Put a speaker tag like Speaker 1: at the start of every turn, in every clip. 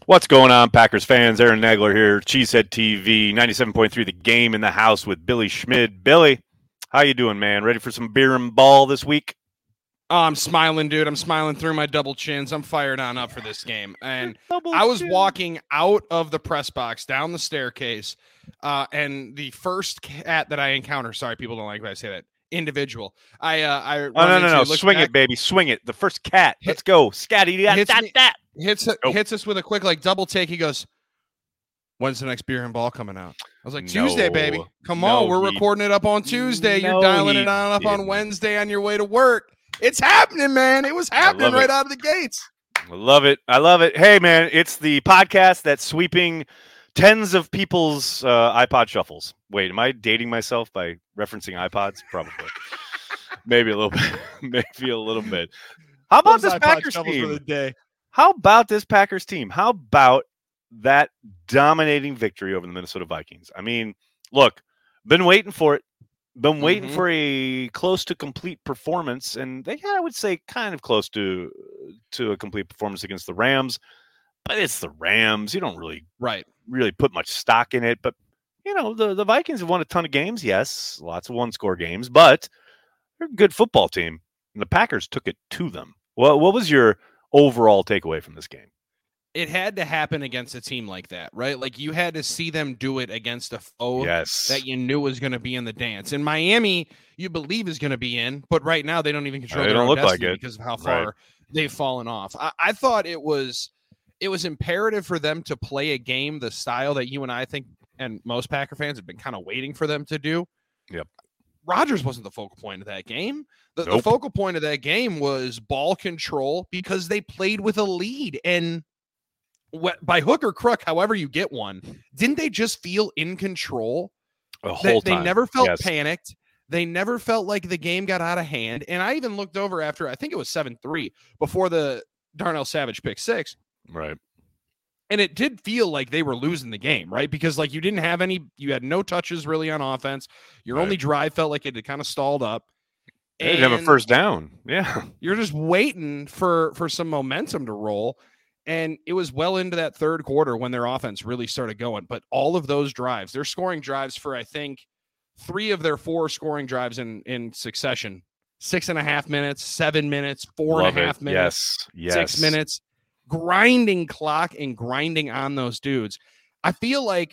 Speaker 1: What's going on, Packers fans? Aaron Nagler here, Cheesehead TV, 97.3 The Game in the house with Billy Schmid. Billy, how you doing, man? Ready for some beer and ball this week?
Speaker 2: Oh, I'm smiling, dude. I'm smiling through my double chins. I'm fired on up for this game. And I was walking out of the press box down the staircase, and the first cat that I encounter, sorry, people don't like when I say that, individual.
Speaker 1: No. Swing it, baby. Swing it. The first cat. Let's go. Scatty.
Speaker 2: Hits us with a quick, double take. He goes, when's the next beer and ball coming out? I was like, Tuesday, baby. Come on. We're recording it up on Tuesday. You're dialing it on up on Wednesday on your way to work. It's happening, man. It was happening right out of the gates.
Speaker 1: I love it. Hey, man, it's the podcast that's sweeping tens of people's iPod shuffles. Wait, am I dating myself by referencing iPods? Probably. Maybe a little bit. How about this Packers team? How about this Packers team? How about that dominating victory over the Minnesota Vikings? I mean, look, been waiting for it. Been waiting for a close to complete performance, and they had, I would say, kind of close to a complete performance against the Rams. But it's the Rams. You don't really put much stock in it. But, you know, the Vikings have won a ton of games. Yes, lots of one-score games, but they're a good football team, and the Packers took it to them. What was your overall takeaway from this game?
Speaker 2: It had to happen against a team like that, right? Like, you had to see them do it against a foe that you knew was going to be in the dance. And Miami, you believe is going to be in, but right now they don't even control their own destiny because of how far they've fallen off. I thought it was imperative for them to play a game the style that you and I think, and most Packer fans have been kind of waiting for them to do.
Speaker 1: Yep.
Speaker 2: Rodgers wasn't the focal point of that game. The focal point of that game was ball control because they played with a lead. And by hook or crook, however you get one, didn't they just feel in control?
Speaker 1: The whole time.
Speaker 2: They never felt panicked. They never felt like the game got out of hand. And I even looked over after, I think it was 7-3 before the Darnell Savage pick six.
Speaker 1: Right.
Speaker 2: And it did feel like they were losing the game, right? Because you had no touches really on offense. Your only drive felt like it had kind of stalled up.
Speaker 1: They didn't have a first down. Yeah.
Speaker 2: You're just waiting for some momentum to roll. And it was well into that third quarter when their offense really started going. But all of those drives, they're scoring drives for, I think, 3 of their 4 scoring drives in succession. 6.5 minutes, 7 minutes, 4.5 minutes,
Speaker 1: yes.
Speaker 2: 6 minutes. Grinding clock and grinding on those dudes. I feel like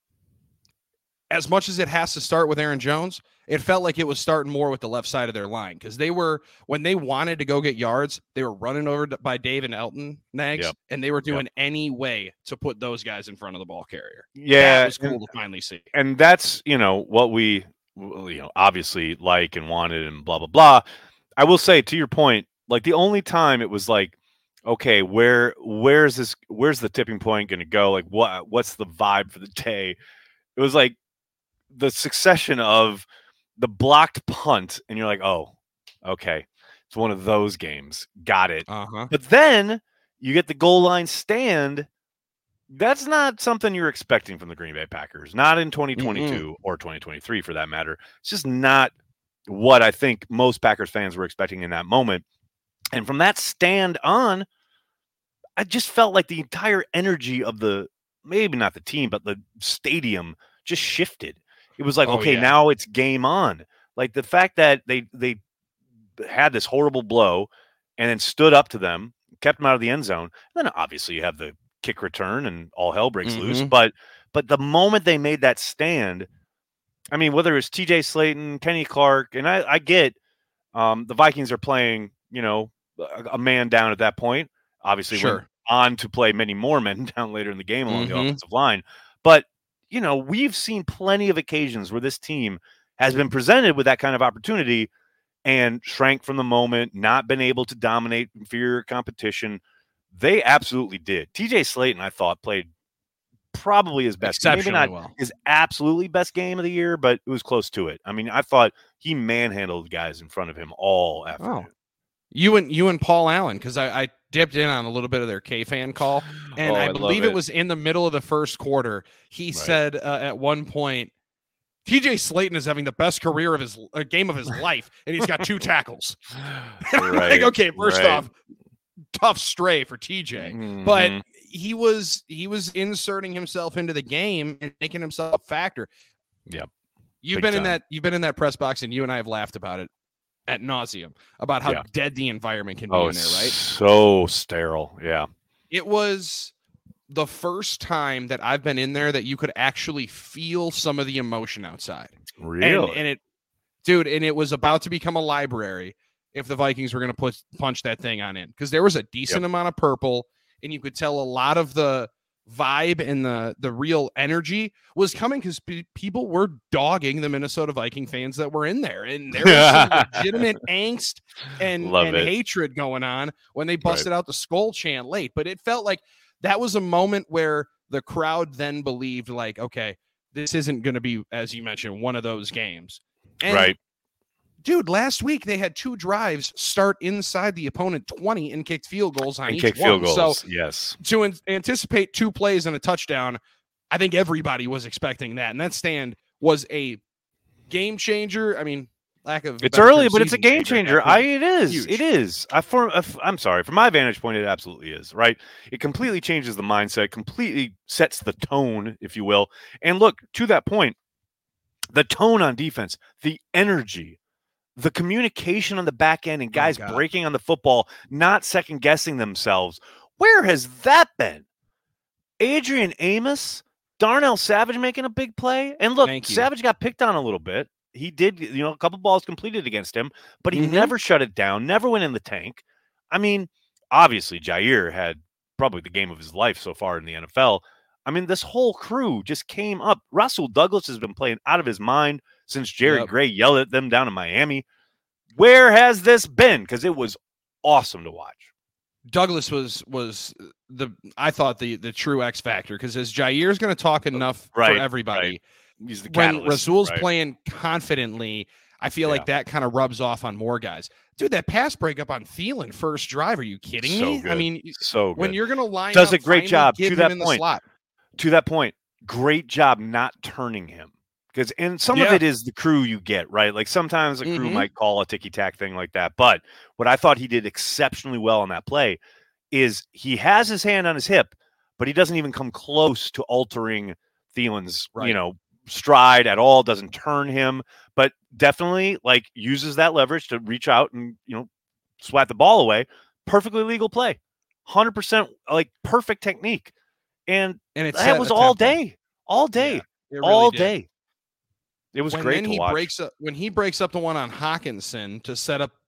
Speaker 2: as much as it has to start with Aaron Jones, it felt like it was starting more with the left side of their line because when they wanted to go get yards, they were running over by Dave and Elton Nags, and they were doing any way to put those guys in front of the ball carrier.
Speaker 1: Yeah,
Speaker 2: that was cool to finally see.
Speaker 1: And that's, what we, obviously like and wanted and blah, blah, blah. I will say, to your point, like the only time it was like, okay, where's the tipping point going to go? Like what's the vibe for the day? It was like the succession of the blocked punt, and you're like, oh, okay, it's one of those games. Got it. But then you get the goal line stand. That's not something you're expecting from the Green Bay Packers. Not in 2022 or 2023 for that matter. It's just not what I think most Packers fans were expecting in that moment. And from that stand on, I just felt like the entire energy of maybe not the team, but the stadium just shifted. It was like, now it's game on. Like the fact that they had this horrible blow and then stood up to them, kept them out of the end zone. And then obviously you have the kick return and all hell breaks loose. But the moment they made that stand, I mean, whether it's TJ Slayton, Kenny Clark, and I get the Vikings are playing, a man down at that point. Obviously, went on to play many more men down later in the game along the offensive line. But, we've seen plenty of occasions where this team has been presented with that kind of opportunity and shrank from the moment, not been able to dominate inferior competition. They absolutely did. TJ Slayton, I thought, played probably his best, maybe not his absolutely best game of the year, but it was close to it. I mean, I thought he manhandled guys in front of him all afternoon.
Speaker 2: You and Paul Allen, because I dipped in on a little bit of their K-fan call, and I believe it was in the middle of the first quarter. He said at one point, TJ Slayton is having the best career of his game of his life, and he's got 2 tackles. Like, okay, first off, tough stray for TJ. But he was inserting himself into the game and making himself a factor.
Speaker 1: Yep.
Speaker 2: You've been in that press box, and you and I have laughed about it ad nauseum about how dead the environment can be in there, right?
Speaker 1: So sterile. Yeah.
Speaker 2: It was the first time that I've been in there that you could actually feel some of the emotion outside.
Speaker 1: Really?
Speaker 2: And it was about to become a library if the Vikings were going to punch that thing on in, because there was a decent amount of purple, and you could tell a lot of the vibe and the real energy was coming because people were dogging the Minnesota Viking fans that were in there, and there was some legitimate angst and hatred going on when they busted out the skull chant late. But it felt like that was a moment where the crowd then believed, like, okay, this isn't going to be, as you mentioned, one of those games. And dude, last week they had 2 drives start inside the opponent 20 and kicked field goals on each one. So
Speaker 1: yes,
Speaker 2: to anticipate 2 plays and a touchdown, I think everybody was expecting that. And that stand was a game changer. I mean,
Speaker 1: it's early, but it's a game changer. It is. Huge. It is. I'm sorry. From my vantage point, it absolutely is. Right. It completely changes the mindset, completely sets the tone, if you will. And look, to that point, the tone on defense, the energy, the communication on the back end, and guys breaking on the football, not second guessing themselves. Where has that been? Adrian Amos, Darnell Savage making a big play. And look, Savage got picked on a little bit. He did, a couple balls completed against him, but he never shut it down, never went in the tank. I mean, obviously, Jaire had probably the game of his life so far in the NFL. I mean, this whole crew just came up. Russell Douglas has been playing out of his mind since Jared Gray yelled at them down in Miami. Where has this been? Because it was awesome to watch.
Speaker 2: Douglas was I thought the true X factor, because as Jaire's going to talk enough for everybody,
Speaker 1: he's the
Speaker 2: catalyst. When Rasul's playing confidently, I feel like that kind of rubs off on more guys. Dude, that pass breakup on Thielen first drive, are you kidding me?
Speaker 1: Good.
Speaker 2: I mean,
Speaker 1: so good.
Speaker 2: When you're going to line
Speaker 1: does
Speaker 2: up,
Speaker 1: a great job to that point.
Speaker 2: Slot.
Speaker 1: To that point, great job not turning him. And some of it is the crew you get, right? Like sometimes the crew might call a ticky-tack thing like that. But what I thought he did exceptionally well on that play is he has his hand on his hip, but he doesn't even come close to altering Thielen's, stride at all, doesn't turn him, but definitely uses that leverage to reach out and, swat the ball away. Perfectly legal play. 100% perfect technique. And that was all day. All day. Yeah, all day. It was great to watch.
Speaker 2: When he breaks up the one on Hawkinson to set up,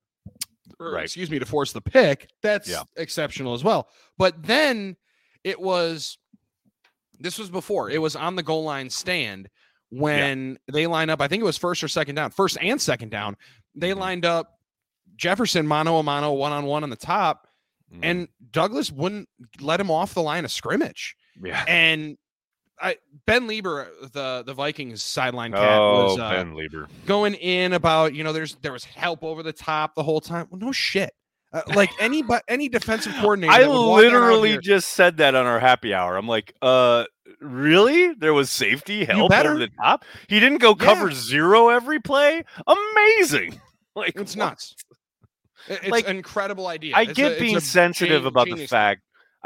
Speaker 2: to force the pick, that's exceptional as well. But then this was before. It was on the goal line stand when they line up. I think it was first and second down. They lined up Jefferson mano a mano, one-on-one on the top, and Douglas wouldn't let him off the line of scrimmage.
Speaker 1: Yeah.
Speaker 2: And Ben Lieber, the Vikings sideline cat, was
Speaker 1: Ben Lieber
Speaker 2: going in about, there was help over the top the whole time. Well, no shit. Any defensive coordinator.
Speaker 1: I literally just said that on our happy hour. I'm like, really? There was safety help over the top? He didn't go cover 0 every play? Amazing.
Speaker 2: It's nuts. It's an incredible idea.
Speaker 1: I get being sensitive about the fact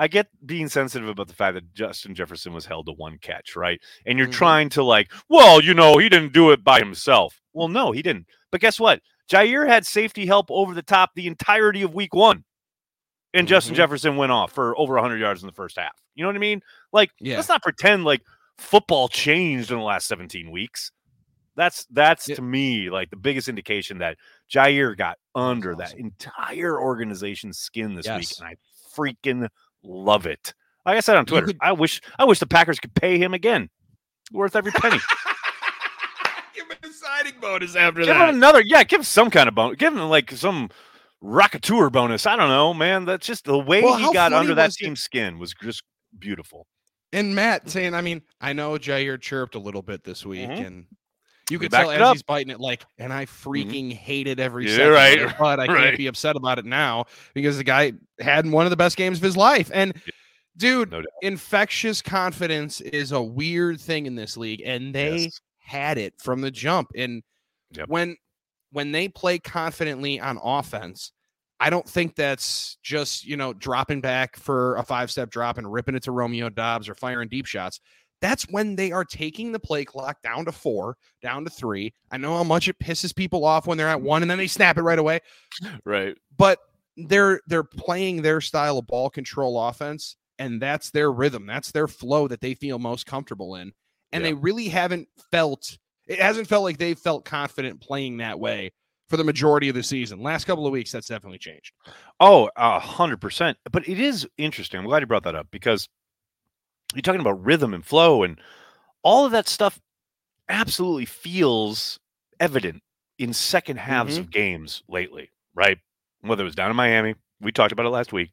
Speaker 1: that Justin Jefferson was held to 1 catch, right? And you're trying to he didn't do it by himself. Well, no, he didn't. But guess what? Jaire had safety help over the top the entirety of week 1. And Justin Jefferson went off for over 100 yards in the first half. You know what I mean? Let's not pretend football changed in the last 17 weeks. That's to me, the biggest indication that Jaire got under that entire organization's skin this week. And I freaking love it. Like I said on Twitter, I wish the Packers could pay him again. Worth every penny.
Speaker 2: Give him a signing bonus after that.
Speaker 1: Give him another. Yeah, give him some kind of bonus. Give him some rocketeur bonus. I don't know, man. That's just the way he got under that team's skin was just beautiful.
Speaker 2: And Matt saying, I know Jaire chirped a little bit this week, and you could tell as he's biting it, and I freaking hated every second of it, but I can't be upset about it now because the guy had one of the best games of his life. And dude, infectious confidence is a weird thing in this league, and they had it from the jump. And when they play confidently on offense, I don't think that's just, dropping back for a 5-step drop and ripping it to Romeo Doubs or firing deep shots. That's when they are taking the play clock down to 4, down to 3. I know how much it pisses people off when they're at 1 and then they snap it right away.
Speaker 1: Right.
Speaker 2: But they're playing their style of ball control offense, and that's their rhythm. That's their flow that they feel most comfortable in. And they really hasn't felt like they've felt confident playing that way for the majority of the season. Last couple of weeks, that's definitely changed.
Speaker 1: Oh, 100%. But it is interesting. I'm glad you brought that up, because you're talking about rhythm and flow, and all of that stuff absolutely feels evident in second halves of games lately, right? Whether it was down in Miami, we talked about it last week,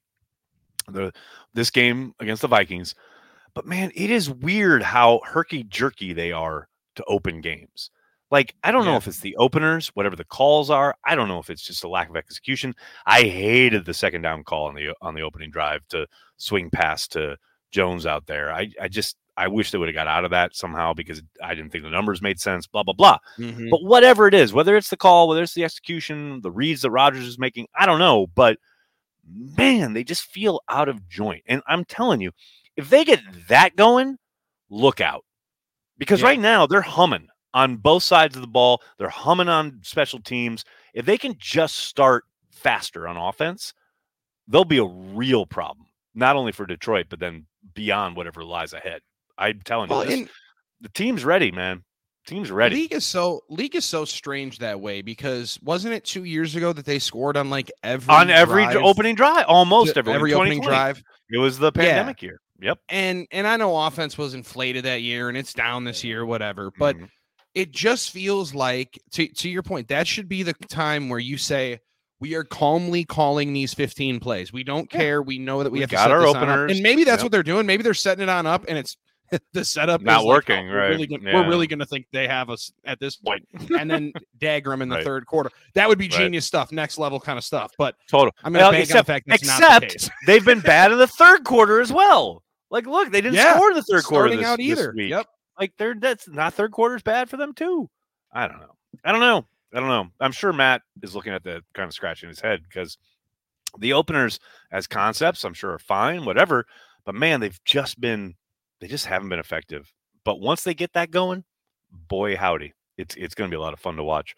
Speaker 1: this game against the Vikings. But, man, it is weird how herky-jerky they are to open games. Like, I don't know if it's the openers, whatever the calls are. I don't know if it's just a lack of execution. I hated the second down call on the opening drive to swing pass to Jones out there. I wish they would have got out of that somehow, because I didn't think the numbers made sense, blah, blah, blah. But whatever it is, whether it's the call, whether it's the execution, the reads that Rodgers is making, I don't know. But, man, they just feel out of joint. And I'm telling you, if they get that going, look out. Because right now they're humming on both sides of the ball. They're humming on special teams. If they can just start faster on offense, they'll be a real problem, not only for Detroit, but then beyond whatever lies ahead. I'm telling you, the team's ready, man. Team's ready.
Speaker 2: League is so strange that way, because wasn't it 2 years ago that they scored on every
Speaker 1: opening drive, almost every
Speaker 2: opening drive?
Speaker 1: It was the pandemic year. Yep.
Speaker 2: And I know offense was inflated that year and it's down this year, whatever, but it just feels like, to your point, that should be the time where you say, we are calmly calling these 15 plays. We don't care. We know that we have to set our openers. And maybe that's what they're doing. Maybe they're setting it on up, and it's the setup
Speaker 1: not working, right?
Speaker 2: We're really going to think they have us at this point, and then dagger them in the third quarter. That would be genius stuff, next level kind of stuff. But
Speaker 1: total.
Speaker 2: I'm going to bank on the fact that's not the case.
Speaker 1: They've been bad in the third quarter as well. Like, look, they didn't score in the third quarter
Speaker 2: out either.
Speaker 1: This week.
Speaker 2: Yep.
Speaker 1: Like, that's not third quarter's bad for them too. I don't know. I'm sure Matt is looking at that, kind of scratching his head, because the openers as concepts, I'm sure, are fine, whatever. But, man, they just haven't been effective. But once they get that going, boy, howdy, it's going to be a lot of fun to watch.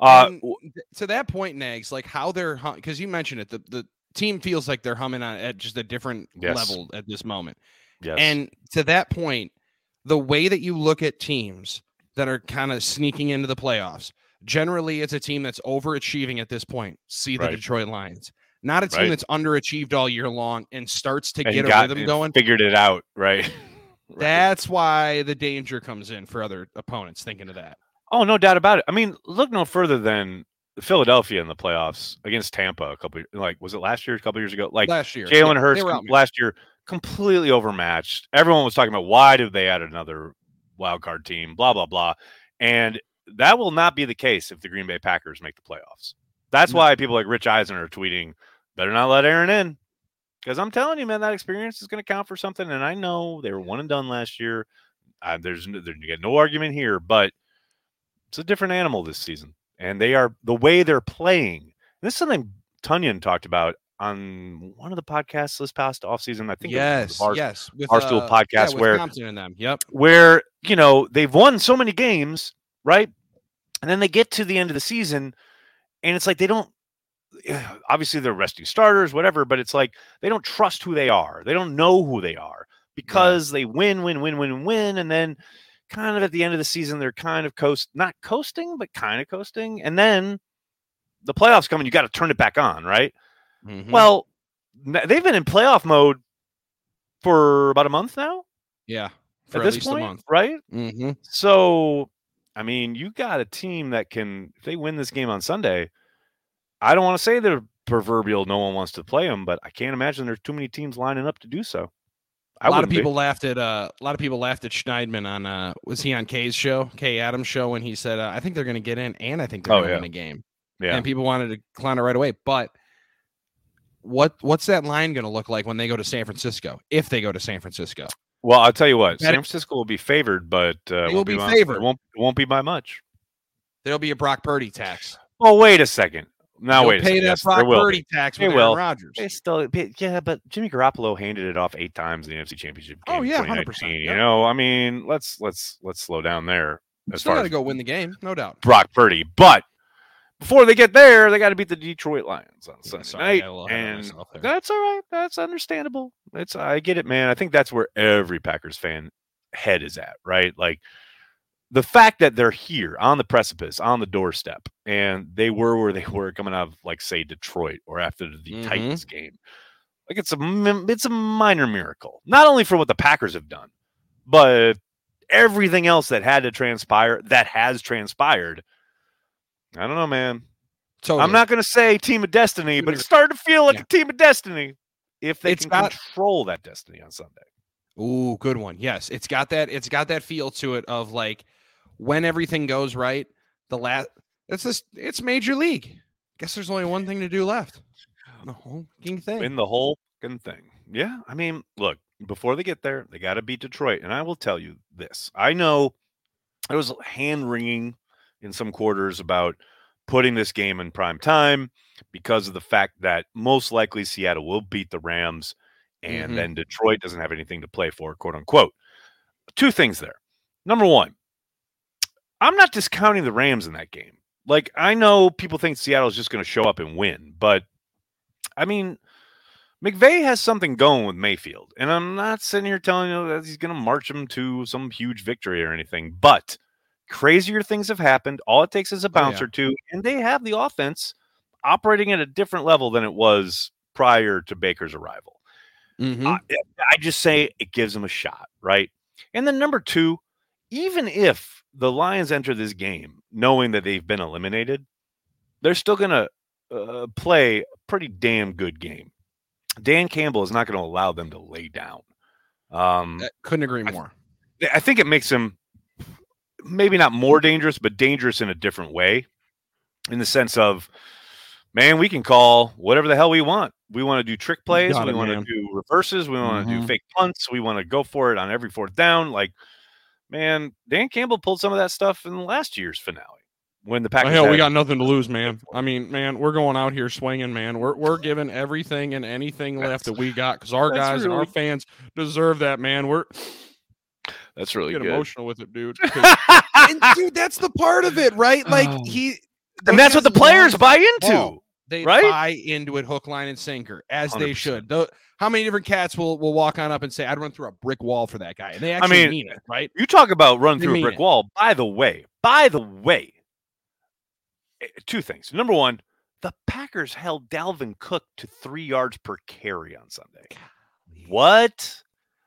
Speaker 2: To that point, Nags, like how they're, because you mentioned it, the team feels like they're humming on at just a different level at this moment.
Speaker 1: Yes.
Speaker 2: And to that point, the way that you look at teams that are kind of sneaking into the playoffs, generally it's a team that's overachieving at this point. See the Detroit Lions. Not a team that's underachieved all year long and starts to get a rhythm going.
Speaker 1: Figured it out, right?
Speaker 2: That's why the danger comes in for other opponents thinking of that.
Speaker 1: Oh, no doubt about it. I mean, look no further than Philadelphia in the playoffs against Tampa was it last year, a couple years ago?
Speaker 2: Last year.
Speaker 1: Jalen Hurts last year, completely overmatched. Everyone was talking about, why did they add another wild card team, blah, blah, blah. And that will not be the case if the Green Bay Packers make the playoffs. That's why people like Rich Eisen are tweeting, better not let Aaron in. Because I'm telling you, man, that experience is going to count for something. And I know they were one and done last year. There's no argument here, but it's a different animal this season. And the way they're playing. This is something Tunyon talked about on one of the podcasts this past offseason. I think with Barstool podcast,
Speaker 2: with Compton and them. Yep.
Speaker 1: Where, they've won so many games, right? And then they get to the end of the season, and it's like they don't, obviously they're resting starters, whatever, but it's like they don't trust who they are. They don't know who they are, because they win, and then kind of at the end of the season, they're kind of not coasting, but kind of coasting. And then the playoffs come and you got to turn it back on, right? Mm-hmm. Well, they've been in playoff mode for about a month now.
Speaker 2: Yeah.
Speaker 1: At this point, a month. Right?
Speaker 2: Mm-hmm.
Speaker 1: So, I mean, you got a team that can, if they win this game on Sunday, I don't want to say they're proverbial, no one wants to play them, but I can't imagine there's too many teams lining up to do so.
Speaker 2: A lot of people laughed at Schneidman on was he on Kay Adams' show, when he said I think they're going to get in, and I think they're going to win a game.
Speaker 1: Yeah.
Speaker 2: And people wanted to clown it right away. But what's that line going to look like when they go to San Francisco? If they go to San Francisco,
Speaker 1: well, I'll tell you what, San Francisco will be favored, but
Speaker 2: it will be favored.
Speaker 1: It won't be by much.
Speaker 2: There'll be a Brock Purdy tax.
Speaker 1: Well, wait a second. Now wait a
Speaker 2: second. Pay that Brock Purdy tax with Aaron Rodgers.
Speaker 1: They still, yeah, but Jimmy Garoppolo handed it off 8 times in the NFC Championship game.
Speaker 2: Oh yeah, 100%.
Speaker 1: You know, I mean, let's slow down there.
Speaker 2: As still got to go win the game, no doubt.
Speaker 1: Brock Purdy, but before they get there, they got to beat the Detroit Lions on Sunday night, and that's all right. That's understandable. I get it, man. I think that's where every Packers fan head is at, right? Like the fact that they're here on the precipice, on the doorstep, and they were where they were coming out of, like, say, Detroit or after the Titans game. Like it's a minor miracle, not only for what the Packers have done, but everything else that has transpired. I don't know, man. Totally. I'm not going to say team of destiny, but it's starting to feel like a team of destiny if they can control that destiny on Sunday.
Speaker 2: Ooh, good one. Yes, it's got that feel to it of like when everything goes right. It's Major League. Guess there's only one thing to do left. The whole thing.
Speaker 1: In the whole thing. Yeah, I mean, look, before they get there, they got to beat Detroit, and I will tell you this: I know there was hand-wringing in some quarters about putting this game in prime time because of the fact that most likely Seattle will beat the Rams and then Detroit doesn't have anything to play for, quote unquote. 2 things there. Number 1, I'm not discounting the Rams in that game. Like, I know people think Seattle is just going to show up and win, but I mean, McVay has something going with Mayfield, and I'm not sitting here telling you that he's going to march them to some huge victory or anything, but crazier things have happened. All it takes is a bounce or two, and they have the offense operating at a different level than it was prior to Baker's arrival. I just say it gives them a shot, right? And then number 2, even if the Lions enter this game knowing that they've been eliminated, they're still going to play a pretty damn good game. Dan Campbell is not going to allow them to lay down.
Speaker 2: Couldn't agree more.
Speaker 1: I think it makes him maybe not more dangerous, but dangerous in a different way, in the sense of, man, we can call whatever the hell we want. We want to do trick plays. We want to do reverses. We want to do fake punts. We want to go for it on every 4th down. Like, man, Dan Campbell pulled some of that stuff in last year's finale when the Packers.
Speaker 2: We got nothing to lose, man. I mean, man, we're going out here swinging, man. We're giving everything and anything left that we got because our guys and our fans deserve that, man.
Speaker 1: That's really good.
Speaker 2: Emotional with it, dude. And, dude, that's the part of it, right? Like
Speaker 1: and that's what the players buy into.
Speaker 2: They buy into it hook, line, and sinker, as 100%. They should. How many different cats will walk on up and say, I'd run through a brick wall for that guy? And they actually mean it, right?
Speaker 1: You talk about run through a brick wall. By the way, 2 things. Number 1, the Packers held Dalvin Cook to 3 yards per carry on Sunday. What?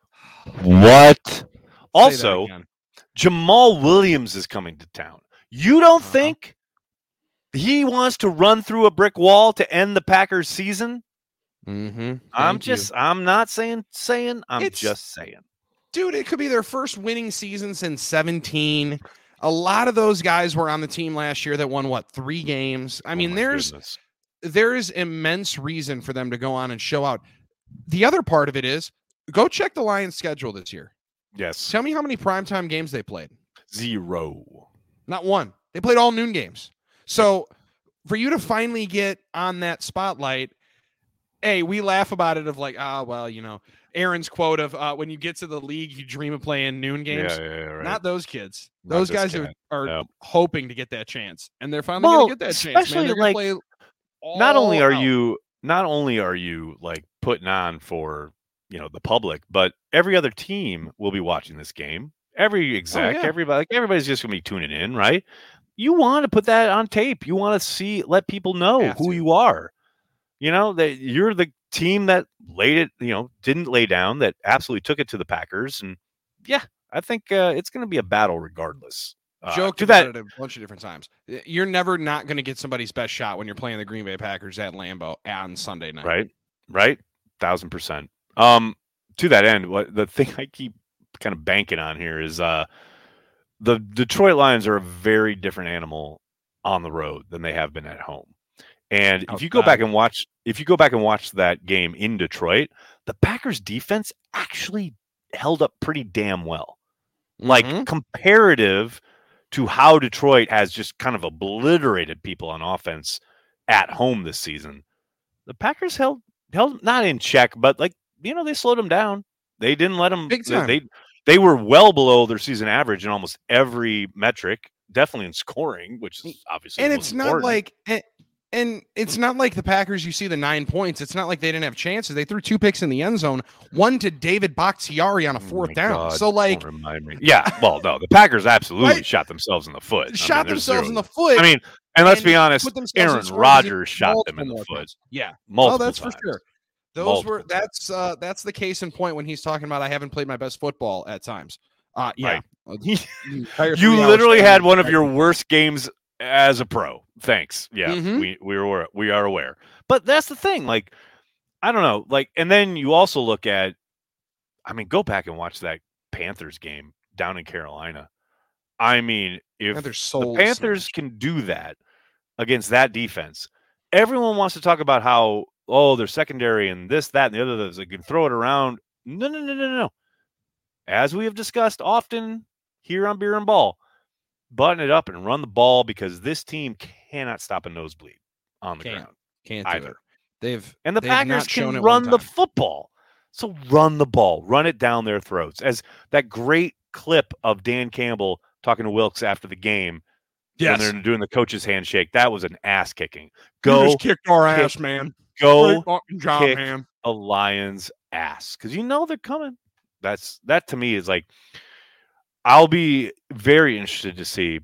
Speaker 1: Also, Jamal Williams is coming to town. You don't think he wants to run through a brick wall to end the Packers season? I'm just saying.
Speaker 2: Dude, it could be their first winning season since 17. A lot of those guys were on the team last year that won 3 games. I mean, there is immense reason for them to go on and show out. The other part of it is go check the Lions schedule this year.
Speaker 1: Yes.
Speaker 2: Tell me how many primetime games they played.
Speaker 1: 0.
Speaker 2: Not 1. They played all noon games. So for you to finally get on that spotlight, we laugh about it of like, Aaron's quote of when you get to the league, you dream of playing noon games.
Speaker 1: Right.
Speaker 2: Not those kids. Those guys are hoping to get that chance, and they're finally going to get that chance. Man, they're play
Speaker 1: not only are you like putting on for the public, but every other team will be watching this game. Every exec, everybody's just going to be tuning in, right? You want to put that on tape. You want to let people know who you are. That you're the team that didn't lay down, that absolutely took it to the Packers. And I think it's going to be a battle regardless.
Speaker 2: Joked about it a bunch of different times. You're never not going to get somebody's best shot when you're playing the Green Bay Packers at Lambeau on Sunday night.
Speaker 1: Right. 1,000%. To that end, the thing I keep kind of banking on here is the Detroit Lions are a very different animal on the road than they have been at home. And if you go back and watch that game in Detroit, the Packers defense actually held up pretty damn well. Like comparative to how Detroit has just kind of obliterated people on offense at home this season. The Packers held not in check, but they slowed them down. They didn't let them.
Speaker 2: Big time.
Speaker 1: They were well below their season average in almost every metric. Definitely in scoring, which is obviously.
Speaker 2: And it's not like. And it's not like the Packers, you see the 9 points. It's not like they didn't have chances. They threw 2 picks in the end zone, one to David Bakhtiari on a 4th down.
Speaker 1: God,
Speaker 2: so,
Speaker 1: don't remind me. Yeah, well, no, the Packers absolutely shot themselves in the foot.
Speaker 2: In the foot.
Speaker 1: I mean, and let's be honest, Aaron Rodgers shot them in the foot.
Speaker 2: Yeah.
Speaker 1: Multiple
Speaker 2: times.
Speaker 1: For
Speaker 2: sure. That's the case in point when he's talking about I haven't played my best football at times. Yeah.
Speaker 1: Right. You literally had one of your worst games as a pro. Thanks. Yeah, we are aware. But that's the thing. I don't know. And then you also look at, go back and watch that Panthers game down in Carolina. If the Panthers can do that against that defense, everyone wants to talk about how, they're secondary and this, that, and the other. They can throw it around. No. As we have discussed often here on Beer and Ball, button it up and run the ball because this team cannot stop a nosebleed on the ground.
Speaker 2: Can't either. The
Speaker 1: Packers can run the football. So run the ball. Run it down their throats. As that great clip of Dan Campbell talking to Wilkes after the game when they're doing the coach's handshake, that was an ass kicking.
Speaker 2: You just kicked our ass, man.
Speaker 1: Go
Speaker 2: fucking job,
Speaker 1: kick
Speaker 2: man.
Speaker 1: A Lions ass. Because they're coming. That to me is I'll be very interested to see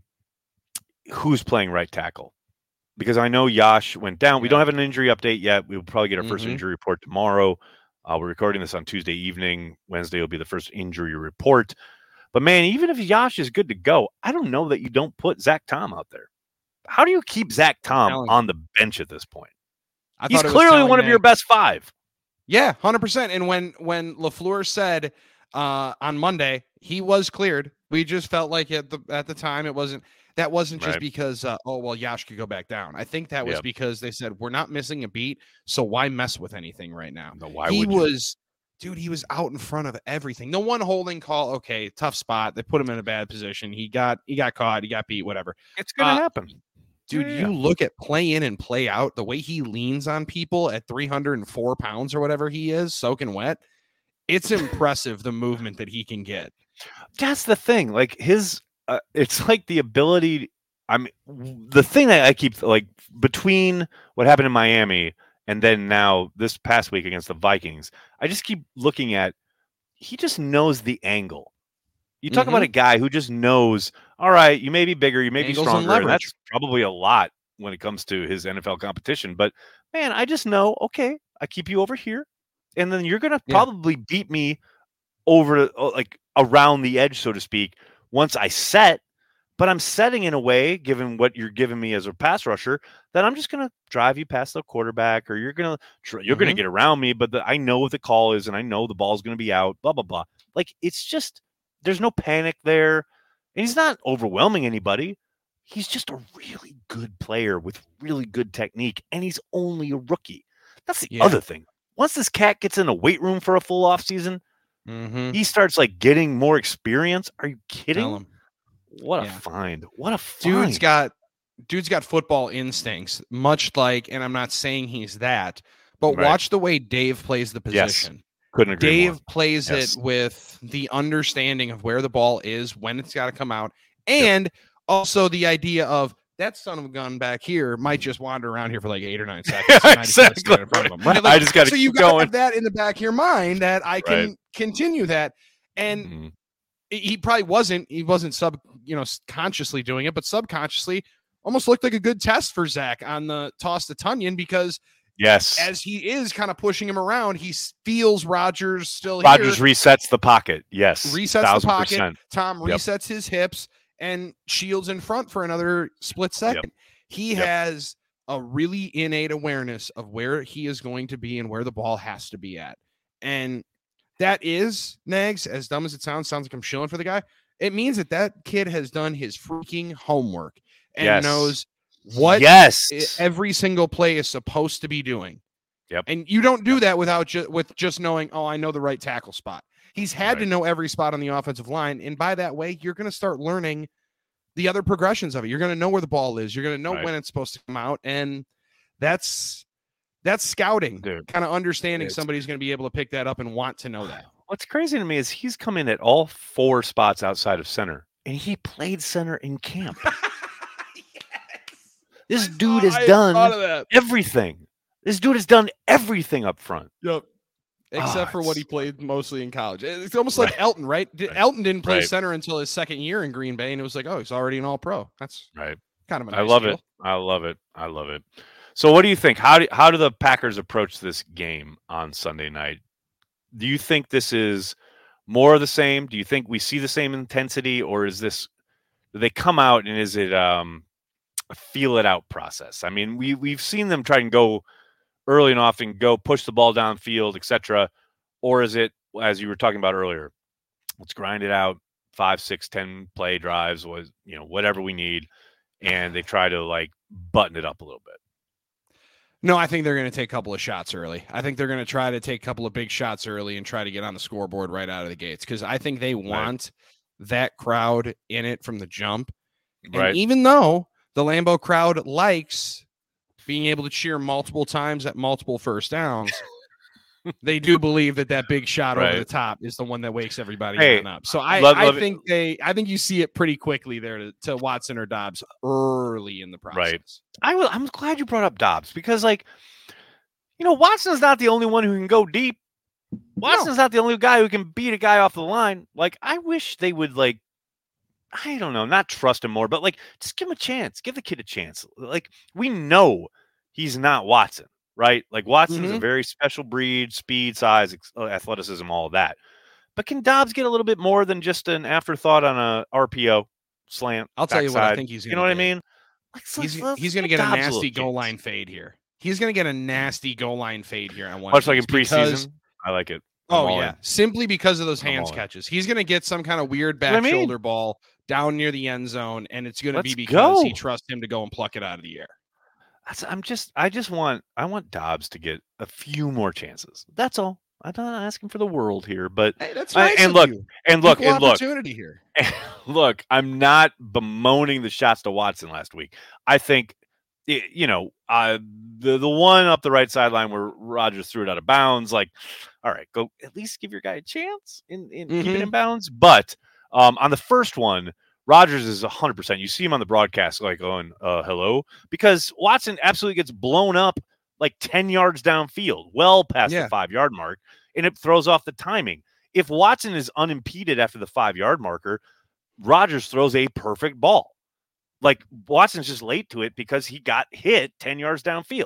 Speaker 1: who's playing right tackle because I know Yash went down. We don't have an injury update yet. We'll probably get our first injury report tomorrow. We're recording this on Tuesday evening. Wednesday will be the first injury report. But, man, even if Yash is good to go, I don't know that you don't put Zach Tom out there. How do you keep Zach Tom on the bench at this point? He's clearly one of your best 5.
Speaker 2: Yeah, 100%. And when LaFleur said on Monday he was cleared, we just felt like at the time it wasn't just because Yash could go back down. I think that was because they said we're not missing a beat, so why mess with anything right now?
Speaker 1: No, why
Speaker 2: he
Speaker 1: would
Speaker 2: was you? Dude, he was out in front of everything. No one holding call. Okay, tough spot. They put him in a bad position. He got caught. He got beat. Whatever.
Speaker 1: It's gonna happen.
Speaker 2: Dude, you look at play in and play out, the way he leans on people at 304 pounds or whatever he is, soaking wet. It's impressive the movement that he can get.
Speaker 1: That's the thing. His, it's the ability. The thing that I keep between what happened in Miami and then now this past week against the Vikings, I just keep looking at. He just knows the angle. You talk about a guy who just knows, all right, you may be bigger, you may be stronger, and that's probably a lot when it comes to his NFL competition. But, man, I just know, okay, I keep you over here, and then you're going to probably beat me over, around the edge, so to speak, once I set. But I'm setting in a way, given what you're giving me as a pass rusher, that I'm just going to drive you past the quarterback, or you're going to get around me, but I know what the call is, and I know the ball's going to be out, blah, blah, blah. It's just... There's no panic there. And he's not overwhelming anybody. He's just a really good player with really good technique. And he's only a rookie. That's the other thing. Once this cat gets in a weight room for a full off season, he starts getting more experience. Are you kidding? What a find. What a find.
Speaker 2: Dude's got football instincts, much like, and I'm not saying he's that, but watch the way Dave plays the position.
Speaker 1: Yes. Couldn't agree
Speaker 2: Dave
Speaker 1: more.
Speaker 2: plays it with the understanding of where the ball is, when it's got to come out, and also the idea of that son of a gun back here might just wander around here for 8 or 9 seconds.
Speaker 1: Exactly. I just got to keep going.
Speaker 2: Have that in the back of your mind that I can continue that. And he probably wasn't. He wasn't consciously doing it, but subconsciously almost looked like a good test for Zach on the toss to Tunyon because.
Speaker 1: Yes.
Speaker 2: As he is kind of pushing him around, he feels Rodgers still
Speaker 1: here. Rodgers resets the pocket. Yes.
Speaker 2: Resets the pocket. Tom resets his hips and shields in front for another split second. He has a really innate awareness of where he is going to be and where the ball has to be at. And that is, Nags, as dumb as it sounds like I'm shilling for the guy. It means that kid has done his freaking homework and knows what every single play is supposed to be doing.
Speaker 1: Yep.
Speaker 2: And you don't do that without just knowing, I know the right tackle spot. He's had to know every spot on the offensive line. And by that way, you're going to start learning the other progressions of it. You're going to know where the ball is. You're going to know when it's supposed to come out. And That's scouting, kind of understanding somebody's going to be able to pick that up and want to know that.
Speaker 1: What's crazy to me is he's come in at all 4 spots outside of center, and he played center in camp. This dude has done everything. This dude has done everything up front.
Speaker 2: Yep. Except for what he played mostly in college. It's almost like Elton, right? Elton didn't play center until his second year in Green Bay, and it was like, oh, he's already an all-pro. That's kind of a nice deal.
Speaker 1: I love it. So what do you think? How do the Packers approach this game on Sunday night? Do you think this is more of the same? Do you think we see the same intensity, or do they come out and is it a feel it out process? I mean, we've seen them try and go early and often, go push the ball downfield, etc. Or is it, as you were talking about earlier, let's grind it out, 5, 6, 10 play drives, whatever we need, and they try to like button it up a little bit?
Speaker 2: No, I think they're going to take a couple of shots early. I think they're going to try to take a couple of big shots early and try to get on the scoreboard right out of the gates, because I think they want that crowd in it from the jump. And even though the Lambeau crowd likes being able to cheer multiple times at multiple first downs, they do believe that big shot over the top is the one that wakes everybody up. So I think you see it pretty quickly there to Watson or Dobbs early in the process.
Speaker 1: Right. I'm glad you brought up Dobbs, because Watson's not the only one who can go deep. Watson's not the only guy who can beat a guy off the line. Like, I wish they would I don't know, not trust him more, but just give him a chance. Give the kid a chance. We know he's not Watson, right? Watson's a very special breed, speed, size, athleticism, all of that. But can Dobbs get a little bit more than just an afterthought on a RPO slant?
Speaker 2: I'll tell you what I think he's going to
Speaker 1: You know what I mean?
Speaker 2: He's going to get a nasty goal line fade here. He's going to get a nasty goal line fade here.
Speaker 1: Much like in preseason. I like it.
Speaker 2: Simply because of those hands catches. He's going to get some kind of weird back shoulder ball down near the end zone, and it's going to be because he trusts him to go and pluck it out of the air.
Speaker 1: I want Dobbs to get a few more chances. That's all. I'm not asking for the world here, but
Speaker 2: that's nice. And look, opportunity here.
Speaker 1: Look, I'm not bemoaning the shots to Watson last week. I think, the one up the right sideline where Rodgers threw it out of bounds. All right, go at least give your guy a chance in keep it in bounds. But on the first one, Rodgers is 100%. You see him on the broadcast going, hello, because Watson absolutely gets blown up 10 yards downfield, well past the 5-yard mark, and it throws off the timing. If Watson is unimpeded after the 5-yard marker, Rodgers throws a perfect ball. Watson's just late to it because he got hit 10 yards downfield.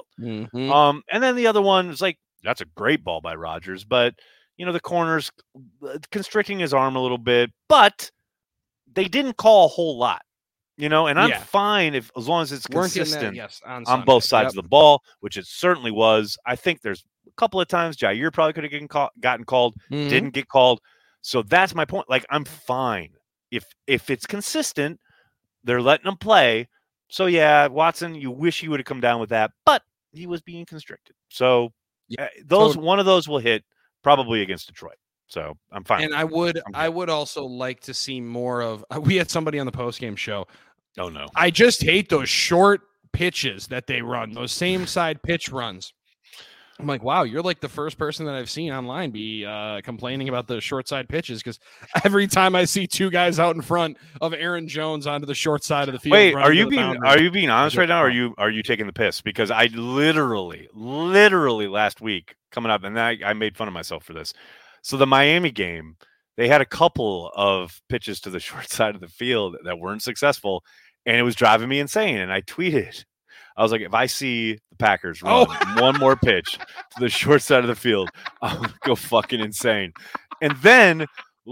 Speaker 1: And then the other one was that's a great ball by Rodgers, but the corner's constricting his arm a little bit, but they didn't call a whole lot, and I'm fine as long as it's consistent on both sides of the ball, which it certainly was. I think there's a couple of times Jair probably could have gotten called, didn't get called. So that's my point. I'm fine if it's consistent, they're letting him play. So Watson, you wish he would have come down with that, but he was being constricted. So one of those will hit probably against Detroit. So I'm fine.
Speaker 2: And I would also like to see more of. We had somebody on the postgame show.
Speaker 1: Oh no!
Speaker 2: I just hate those short pitches that they run. Those same side pitch runs. I'm like, wow, you're the first person that I've seen online be complaining about the short side pitches, because every time I see two guys out in front of Aaron Jones onto the short side of the field.
Speaker 1: Wait, are you being honest right now? Or are you taking the piss? Because I literally last week coming up, and I made fun of myself for this. So the Miami game, they had a couple of pitches to the short side of the field that weren't successful, and it was driving me insane. And I tweeted, I was like, if I see the Packers run one more pitch to the short side of the field, I'm going to go fucking insane. And then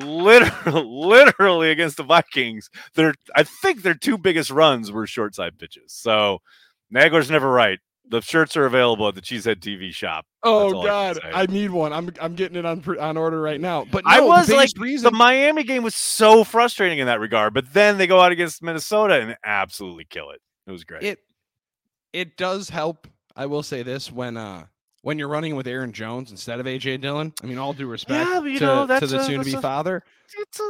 Speaker 1: literally against the Vikings, I think their 2 biggest runs were short side pitches. So Nagler's never right. The shirts are available at the Cheesehead TV shop.
Speaker 2: Oh God, I need one. I'm getting it on order right now. But
Speaker 1: no, I was the Miami game was so frustrating in that regard. But then they go out against Minnesota and absolutely kill it. It was great.
Speaker 2: It does help. I will say this when you're running with Aaron Jones instead of AJ Dillon. I mean, all due respect to the soon-to-be father.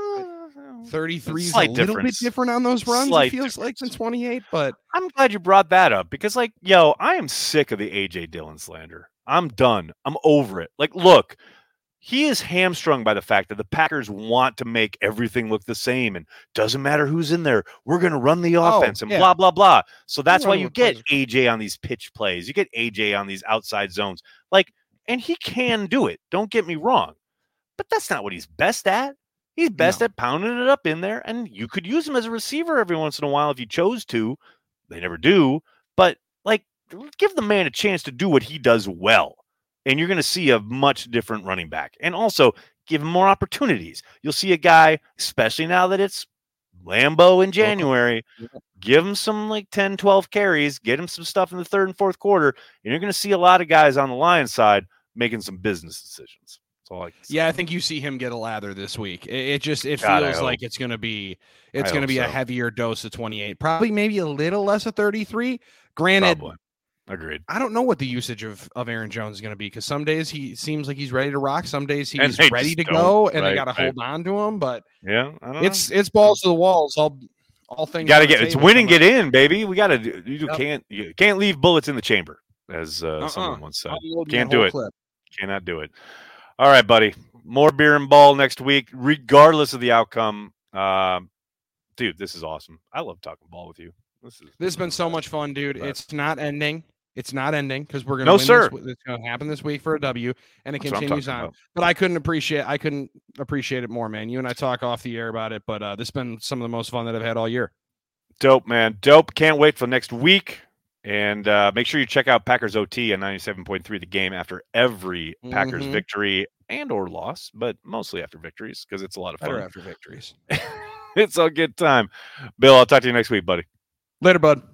Speaker 2: 33 is a little bit different on those runs. It feels like than 28, but
Speaker 1: I'm glad you brought that up because, like, yo, I am sick of the AJ Dillon slander. I'm done. I'm over it. Like, look, he is hamstrung by the fact that the Packers want to make everything look the same and doesn't matter who's in there. We're going to run the offense and blah, blah, blah. So that's why you get AJ on these pitch plays. You get AJ on these outside zones. Like, and he can do it. Don't get me wrong. But that's not what he's best at. He's best at pounding it up in there, and you could use him as a receiver every once in a while if you chose to. They never do. But, like, give the man a chance to do what he does well, and you're going to see a much different running back. And also, give him more opportunities. You'll see a guy, especially now that it's Lambeau in January, give him some, like, 10, 12 carries, get him some stuff in the third and fourth quarter, and you're going to see a lot of guys on the Lions side making some business decisions.
Speaker 2: I think you see him get a lather this week. It feels like it's going to be a heavier dose of 28, probably maybe a little less of 33. Granted,
Speaker 1: probably. Agreed.
Speaker 2: I don't know what the usage of Aaron Jones is going to be because some days he seems like he's ready to rock, some days he's ready to go, and they got to hold on to him. But
Speaker 1: yeah, I don't know.
Speaker 2: It's balls to the walls. All things.
Speaker 1: Got to get it's win and get in, baby. We got to do. You can't leave bullets in the chamber, as someone once said. Can't do it. Cannot do it. All right, buddy. More beer and ball next week, regardless of the outcome. Dude, this is awesome. I love talking ball with you. This
Speaker 2: has been so much fun, dude. It's not ending. It's not ending because we're going to win this. It's going to happen this week for a W, and it continues on. About. But I couldn't appreciate it more, man. You and I talk off the air about it, but this has been some of the most fun that I've had all year.
Speaker 1: Dope, man. Dope. Can't wait for next week. And make sure you check out Packers OT on 97.3 The Game after every Packers victory and or loss, but mostly after victories because it's a lot of fun.
Speaker 2: Better after victories.
Speaker 1: It's a good time. Bill, I'll talk to you next week, buddy.
Speaker 2: Later, bud.